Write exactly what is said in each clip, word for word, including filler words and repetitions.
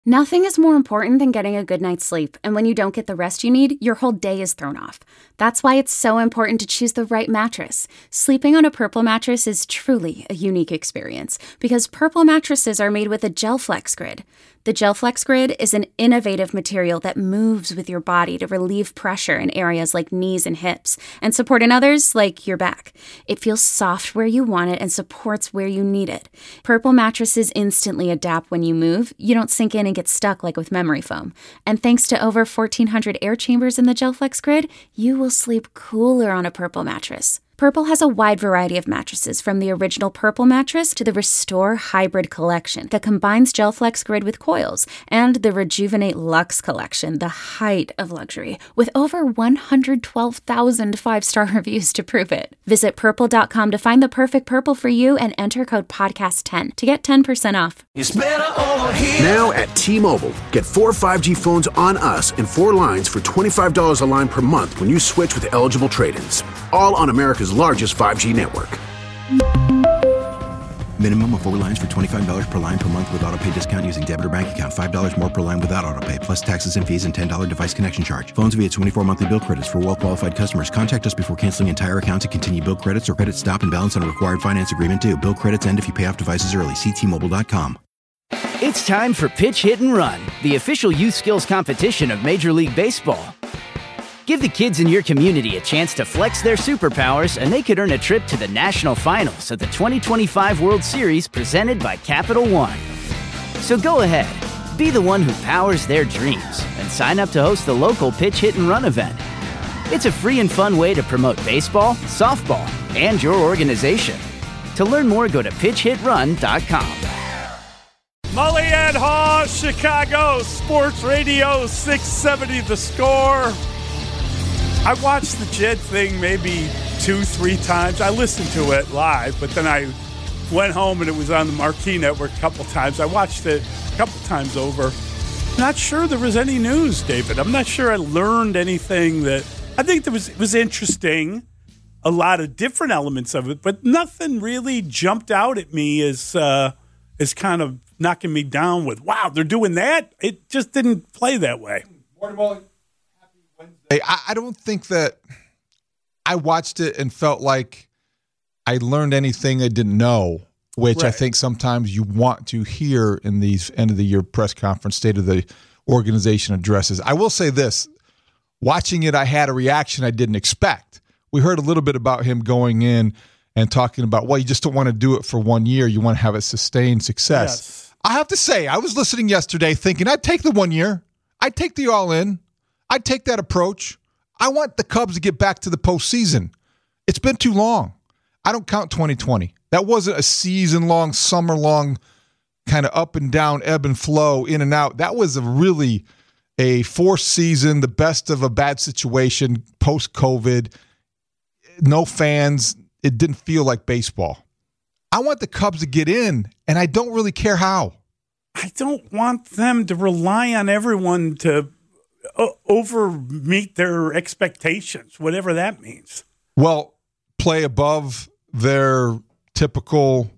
Nothing is more important than getting a good night's sleep, and when you don't get the rest you need, your whole day is thrown off. That's why it's so important to choose the right mattress. Sleeping on a Purple mattress is truly a unique experience, because Purple mattresses are made with a GelFlex Grid. The GelFlex Grid is an innovative material that moves with your body to relieve pressure in areas like knees and hips, and support in others like your back. It feels soft where you want it and supports where you need it. Purple mattresses instantly adapt when you move. You don't sink in and get stuck like with memory foam. And thanks to over fourteen hundred air chambers in the GelFlex Grid, you will sleep cooler on a Purple mattress. Purple has a wide variety of mattresses, from the original Purple mattress to the Restore Hybrid collection that combines GelFlex Grid with coils, and the Rejuvenate Luxe collection, the height of luxury, with over one hundred twelve thousand five-star reviews to prove it. Visit purple dot com to find the perfect Purple for you and enter code podcast ten to get ten percent off. It's better over here. Now at T-Mobile, get four five G phones on us and four lines for twenty-five dollars a line per month when you switch with eligible trade-ins. All on America's largest five G network. Minimum of four lines for twenty-five dollars per line per month with autopay discount using debit or bank account. five dollars more per line without autopay, plus taxes and fees and ten dollars device connection charge. Phones via twenty-four monthly bill credits for well-qualified customers. Contact us before canceling entire account to continue bill credits or credit stop and balance on a required finance agreement due. Bill credits end if you pay off devices early. See T Mobile dot com. It's time for Pitch, Hit, and Run, the official youth skills competition of Major League Baseball. Give the kids in your community a chance to flex their superpowers, and they could earn a trip to the national finals of the twenty twenty-five World Series presented by Capital One. So go ahead, be the one who powers their dreams, and sign up to host the local Pitch, Hit, and Run event. It's a free and fun way to promote baseball, softball, and your organization. To learn more, go to pitch hit run dot com. Mully and Haw, Chicago Sports Radio six seventy The Score. I watched the Jed thing maybe two, three times. I listened to it live, but then I went home and it was on the Marquee Network a couple times. I watched it a couple times over. Not sure there was any news, David. I'm not sure I learned anything that I think there was. It was interesting, a lot of different elements of it, but nothing really jumped out at me as uh, as kind of knocking me down with, wow, they're doing that? It just didn't play that way. I, I don't think that I watched it and felt like I learned anything I didn't know, which right. I think sometimes you want to hear in these end-of-the-year press conference, state of the organization addresses. I will say this. Watching it, I had a reaction I didn't expect. We heard a little bit about him going in and talking about, well, you just don't want to do it for one year. You want to have a sustained success. Yes. I have to say, I was listening yesterday thinking I'd take the one year. I'd take the all-in. I'd take that approach. I want the Cubs to get back to the postseason. It's been too long. I don't count twenty twenty. That wasn't a season-long, summer-long kind of up and down, ebb and flow, in and out. That was a really a forced season, the best of a bad situation, post-COVID. No fans. It didn't feel like baseball. I want the Cubs to get in, and I don't really care how. I don't want them to rely on everyone to over meet their expectations, whatever that means. Well, play above their typical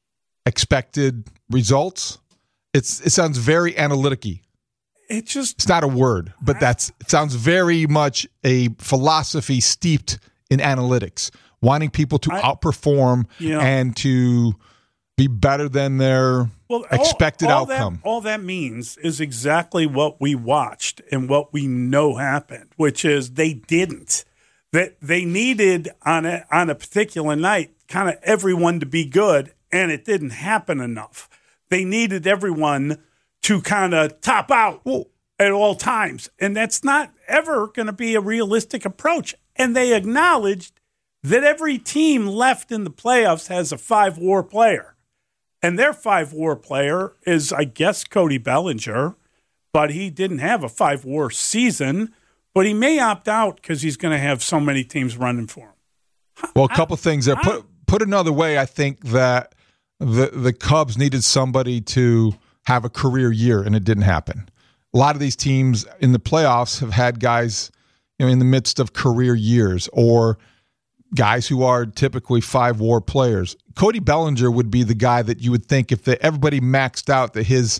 expected results. It's it sounds very analytic-y. It just it's not a word, but that's it sounds very much a philosophy steeped in analytics, wanting people to I, outperform you know, and to be better than their well, expected all, all outcome. That, all that means is exactly what we watched and what we know happened, which is they didn't. That they needed on a, on a particular night kind of everyone to be good, and it didn't happen enough. They needed everyone to kind of top out well, at all times, and that's not ever going to be a realistic approach. And they acknowledged that every team left in the playoffs has a five-war player. And their five-war player is, I guess, Cody Bellinger, but he didn't have a five-war season, but he may opt out because he's going to have so many teams running for him. Well, a couple I, things there. I, put put another way, I think that the the Cubs needed somebody to have a career year, and it didn't happen. A lot of these teams in the playoffs have had guys, you know, in the midst of career years or guys who are typically five-war players. Cody Bellinger would be the guy that you would think if the, everybody maxed out that his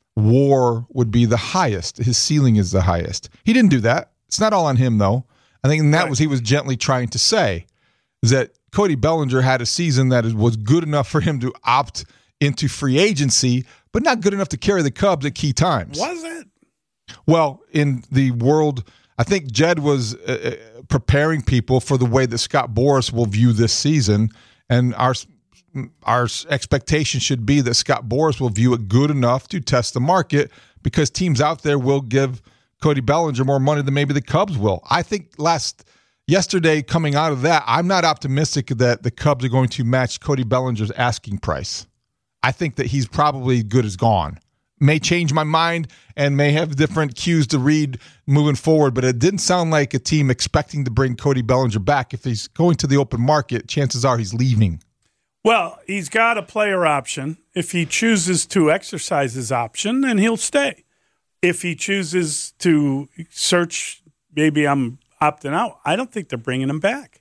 WAR would be the highest. His ceiling is the highest. He didn't do that. It's not all on him, though. I think that right. was he was gently trying to say, is that Cody Bellinger had a season that was good enough for him to opt into free agency, but not good enough to carry the Cubs at key times. Was it? Well, in the world, I think Jed was uh, preparing people for the way that Scott Boras will view this season, and our our expectation should be that Scott Boras will view it good enough to test the market, because teams out there will give Cody Bellinger more money than maybe the Cubs will. I think last yesterday, coming out of that, I'm not optimistic that the Cubs are going to match Cody Bellinger's asking price. I think that he's probably good as gone. May change my mind and may have different cues to read moving forward, but it didn't sound like a team expecting to bring Cody Bellinger back. If he's going to the open market, chances are he's leaving. Well, he's got a player option. If he chooses to exercise his option, then he'll stay. If he chooses to search, maybe I'm opting out, I don't think they're bringing him back.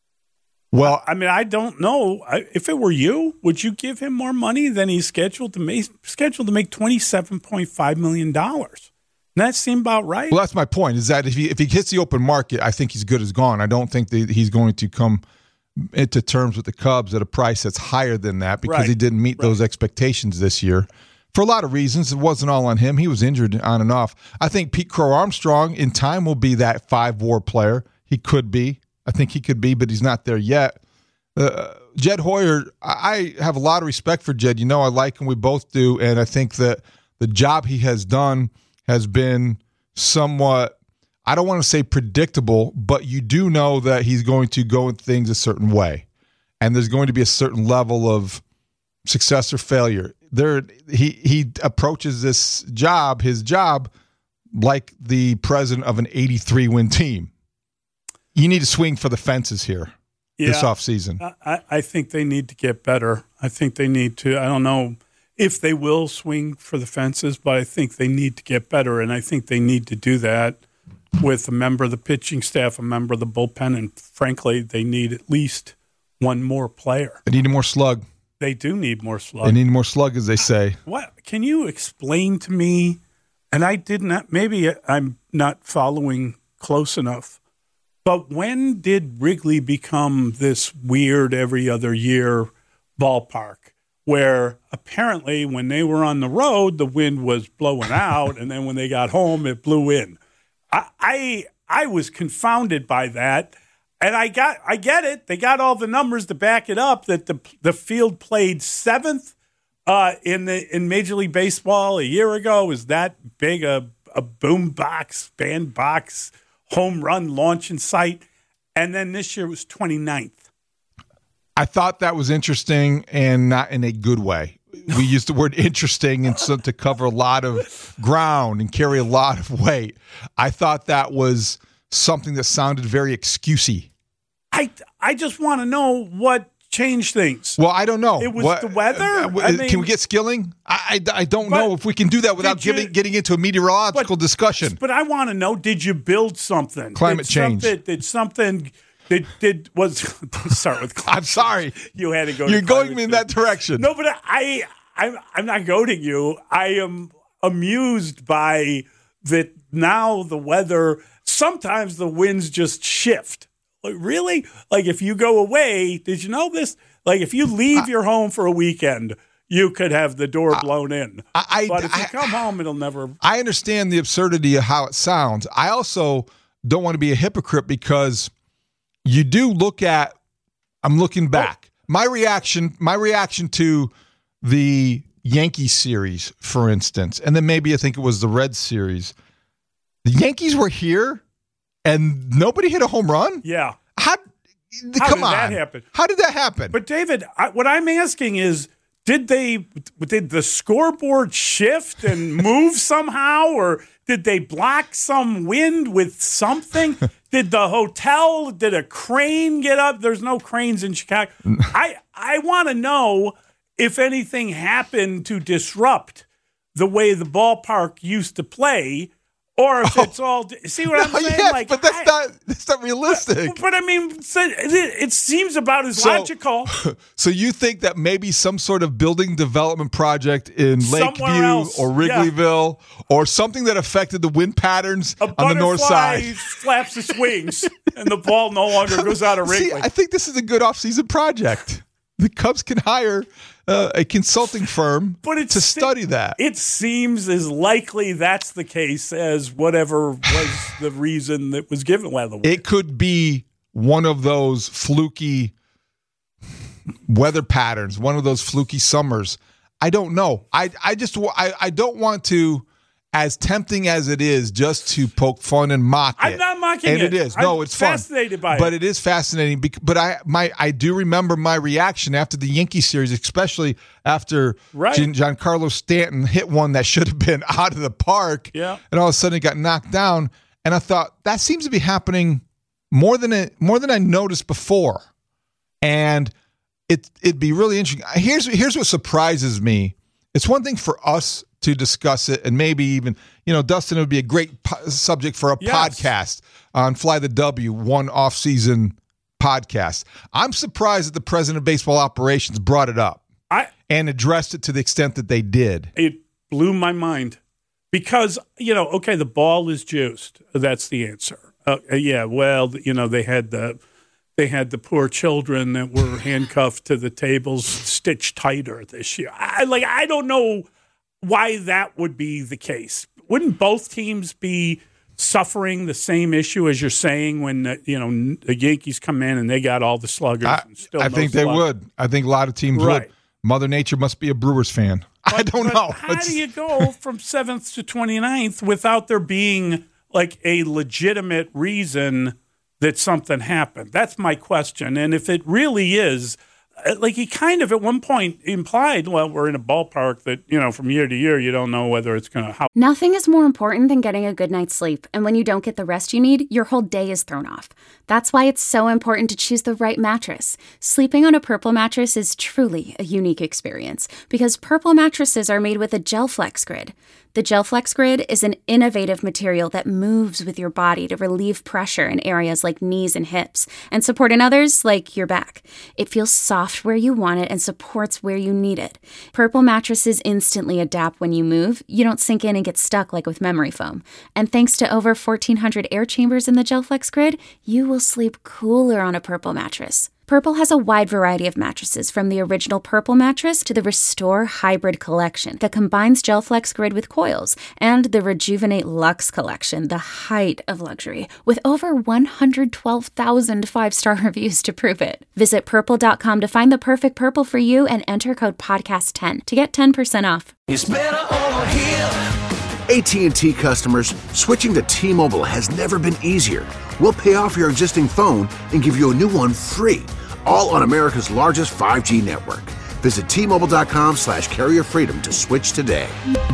Well, I mean, I don't know. I, if it were you, would you give him more money than he's scheduled to make? Scheduled to make twenty-seven point five million dollars. Doesn't that seem about right? Well, that's my point. Is that if he if he hits the open market, I think he's good as gone. I don't think that he's going to come into terms with the Cubs at a price that's higher than that, because right. he didn't meet right. those expectations this year. For a lot of reasons, it wasn't all on him. He was injured on and off. I think Pete Crow Armstrong in time will be that five WAR player. He could be. I think he could be, but he's not there yet. Uh, Jed Hoyer, I have a lot of respect for Jed. You know, I like him. We both do. And I think that the job he has done has been somewhat, I don't want to say predictable, but you do know that he's going to go in things a certain way. And there's going to be a certain level of success or failure. There, he, he approaches this job, his job, like the president of an eighty-three win team. You need to swing for the fences here. Yeah, this offseason. I, I think they need to get better. I think they need to, I don't know if they will swing for the fences, but I think they need to get better, and I think they need to do that with a member of the pitching staff, a member of the bullpen, and frankly, they need at least one more player. They need more slug. They do need more slug. They need more slug, as they say. What? Can you explain to me, and I did not, maybe I'm not following close enough, but when did Wrigley become this weird every other year ballpark where apparently when they were on the road, the wind was blowing out, and then when they got home, it blew in? I I, I was confounded by that, and I got I get it. They got all the numbers to back it up that the the field played seventh uh, in the in Major League Baseball a year ago. Is that big a a boom box, bandbox, home run launching site? And then this year was twenty-ninth. I thought that was interesting, and not in a good way. We used the word interesting and so to cover a lot of ground and carry a lot of weight. I thought that was something that sounded very excusey. I I just want to know what changed things. Well, I don't know. It was what, the weather? Uh, I mean, can we get Skilling? I, I, I don't know if we can do that without you, giving, getting into a meteorological but, discussion. But I want to know, did you build something? Climate did change. Something, did something... Did did was start with? I'm sorry. You had to go. You're to going in that direction. No, but I I'm I'm not goading you. I am amused by that now. The weather. Sometimes the winds just shift. Like, really? Like if you go away, did you know this? Like if you leave your home for a weekend, you could have the door blown in. I, I, but if you I, come home, it'll never. I understand the absurdity of how it sounds. I also don't want to be a hypocrite because you do look at, I'm looking back. Oh. My reaction, my reaction to the Yankees series, for instance, and then maybe I think it was the Reds series. The Yankees were here and nobody hit a home run? Yeah. How, How come did on. that happen? How did that happen? But David, I, what I'm asking is, did they did the scoreboard shift and move somehow, or did they block some wind with something? Did the hotel, did a crane get up? There's no cranes in Chicago. I I want to know if anything happened to disrupt the way the ballpark used to play, Or if Oh. it's all, see what I'm No, saying? yes, like, but that's I- not that's not realistic. But, but I mean, so it, it seems about as So- logical. So you think that maybe some sort of building development project in Somewhere Lakeview else, or Wrigleyville or something that affected the wind patterns A on the north butterfly side? flaps its wings, and the ball no longer goes out of See, Wrigley. I think this is a good offseason project. The Cubs can hire uh, a consulting firm But it's to study that. It seems as likely that's the case as whatever was the reason that was given. Well, the It could be one of those fluky weather patterns, one of those fluky summers. I don't know. I, I just wa- I, I don't want to, as tempting as it is, just to poke fun and mock it. I'm not mocking and it. it is. No, I'm it's fun. fascinated by it. But it is fascinating. bec- But I my I do remember my reaction after the Yankee series, especially after Right. Gian- Giancarlo Stanton hit one that should have been out of the park. Yeah. And all of a sudden it got knocked down. And I thought that seems to be happening more than it, more than I noticed before. And it it'd be really interesting. Here's here's what surprises me. It's one thing for us to discuss it, and maybe even, you know, Dustin, it would be a great po- subject for a Yes. podcast on Fly the W, one off-season podcast. I'm surprised that the president of baseball operations brought it up I and addressed it to the extent that they did. it blew my mind because, you know, okay, the ball is juiced. That's the answer. Uh, yeah, well, you know, they had the they had the poor children that were handcuffed to the tables stitched tighter this year. I like I don't know why that would be the case. Wouldn't both teams be suffering the same issue as you're saying when uh, you know the Yankees come in and they got all the sluggers? I, and still I no think they slug? would. I think a lot of teams Right. would. Mother Nature must be a Brewers fan. I But- don't but know. How It's- do you go from seventh to twenty-ninth without there being like a legitimate reason that something happened? That's my question. And if it really is, uh, like he kind of at one point implied, well, we're in a ballpark that, you know, from year to year, you don't know whether it's going to, how Nothing is more important than getting a good night's sleep, and when you don't get the rest you need, your whole day is thrown off. That's why it's so important to choose the right mattress. Sleeping on a Purple mattress is truly a unique experience because Purple mattresses are made with a GelFlex grid. The GelFlex grid is an innovative material that moves with your body to relieve pressure in areas like knees and hips and support in others like your back. It feels soft where you want it and supports where you need it. Purple mattresses instantly adapt when you move. You don't sink in and get stuck like with memory foam. And thanks to over fourteen hundred air chambers in the GelFlex grid, you will sleep cooler on a Purple mattress. Purple has a wide variety of mattresses, from the original Purple mattress to the Restore Hybrid collection that combines GelFlex grid with coils, and the Rejuvenate Luxe collection, the height of luxury, with over one hundred twelve thousand five-star reviews to prove it. Visit purple dot com to find the perfect Purple for you and enter code podcast ten to get ten percent off. It's better over here. A T and T customers, switching to T-Mobile has never been easier. We'll pay off your existing phone and give you a new one free, all on America's largest five G network. Visit T Mobile dot com slash carrier freedom to switch today.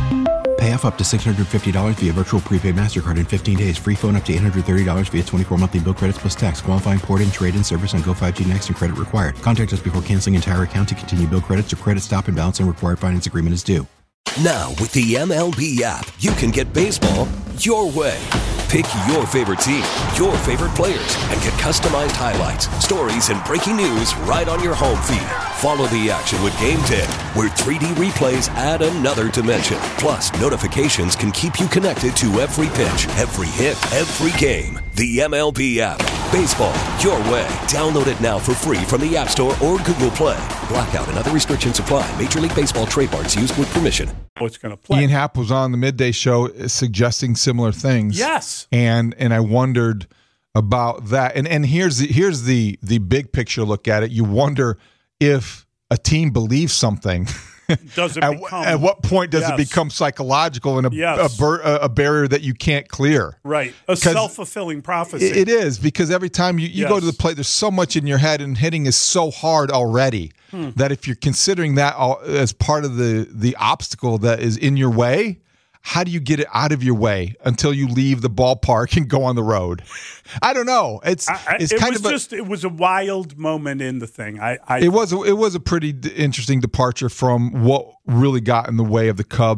Pay off up to six hundred fifty dollars via virtual prepaid MasterCard in fifteen days. Free phone up to eight hundred thirty dollars via twenty-four monthly bill credits plus tax. Qualifying port-in, trade-in service on Go five G Next and credit required. Contact us before canceling entire account to continue bill credits or credit stop and balance and required finance agreement is due. Now, with the M L B app, you can get baseball your way. Pick your favorite team, your favorite players, and get customized highlights, stories, and breaking news right on your home feed. Follow the action with Game Day, where three D replays add another dimension. Plus, notifications can keep you connected to every pitch, every hit, every game. The M L B app. Baseball your way. Download it now for free from the App Store or Google Play. Blackout and other restrictions apply. Major League Baseball trademarks used with permission. it's going to play. Ian Happ was on the midday show suggesting similar things. Yes. And and I wondered about that. And and here's the here's the the big picture look at it. You wonder if a team believes something. Does it at, become, at what point does Yes. it become psychological and a, Yes. a, bur- a, a barrier that you can't clear? right, a self-fulfilling prophecy. It, it is, because every time you, you go to the Yes. plate, there's so much in your head, and hitting is so hard already Hmm. that if you're considering that all, as part of the the obstacle that is in your way, how do you get it out of your way until you leave the ballpark and go on the road? I don't know. It's I, I, it's it kind was of a, just it was a wild moment in the thing. I, I it was a, it was a pretty d- interesting departure from what really got in the way of the Cubs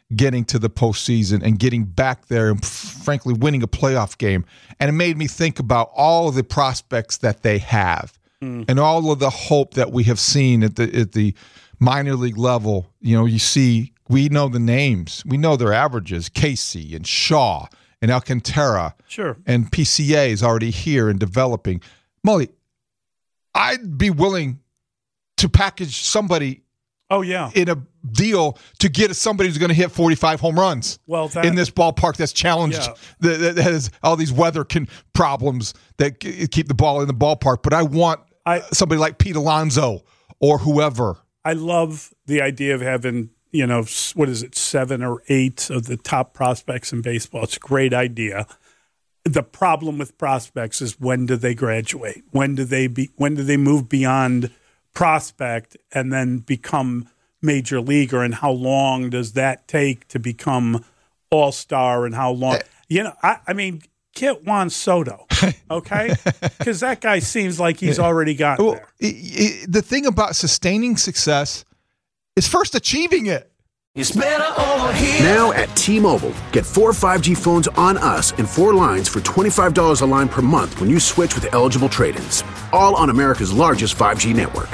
getting to the postseason and getting back there and, frankly, winning a playoff game. And it made me think about all of the prospects that they have mm. and all of the hope that we have seen at the at the minor league level. You know, you see, we know the names. We know their averages, Casey and Shaw and Alcantara. Sure. And P C A is already here and developing. Mully, I'd be willing to package somebody Oh, yeah. in a deal to get somebody who's going to hit forty-five home runs well, that, in this ballpark that's challenged, yeah. that, that has all these weather can, problems that keep the ball in the ballpark. But I want I, somebody like Pete Alonso or whoever. I love the idea of having, you know, what is it, seven or eight of the top prospects in baseball. It's a great idea. The problem with prospects is when do they graduate? When do they be? When do they move beyond prospect and then become major leaguer, and how long does that take to become all-star, and how long you know I, I mean get Juan Soto, okay, because that guy seems like he's already gotten well, there. It, it, the thing about sustaining success is first achieving it. It's better over here. Now at T-Mobile, get four five G phones on us and four lines for twenty-five dollars a line per month when you switch with eligible trade-ins. All on America's largest five G network.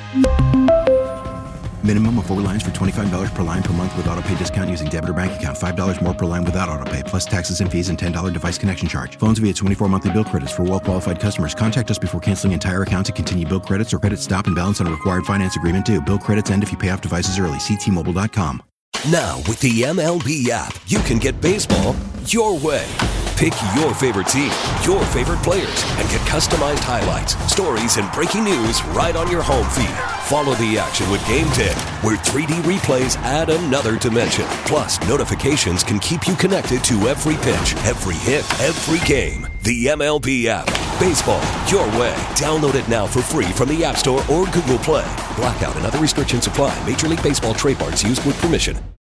Minimum of four lines for twenty-five dollars per line per month with autopay discount using debit or bank account. five dollars more per line without autopay, plus taxes and fees and ten dollars device connection charge. Phones via twenty-four monthly bill credits for well-qualified customers. Contact us before canceling entire account to continue bill credits or credit stop and balance on a required finance agreement due. Bill credits end if you pay off devices early. See T Mobile dot com. Now, with the M L B app, you can get baseball your way. Pick your favorite team, your favorite players, and get customized highlights, stories, and breaking news right on your home feed. Follow the action with Game ten, where three D replays add another dimension. Plus, notifications can keep you connected to every pitch, every hit, every game. The M L B app. Baseball your way. Download it now for free from the App Store or Google Play. Blackout and other restrictions apply. Major League Baseball trademarks used with permission.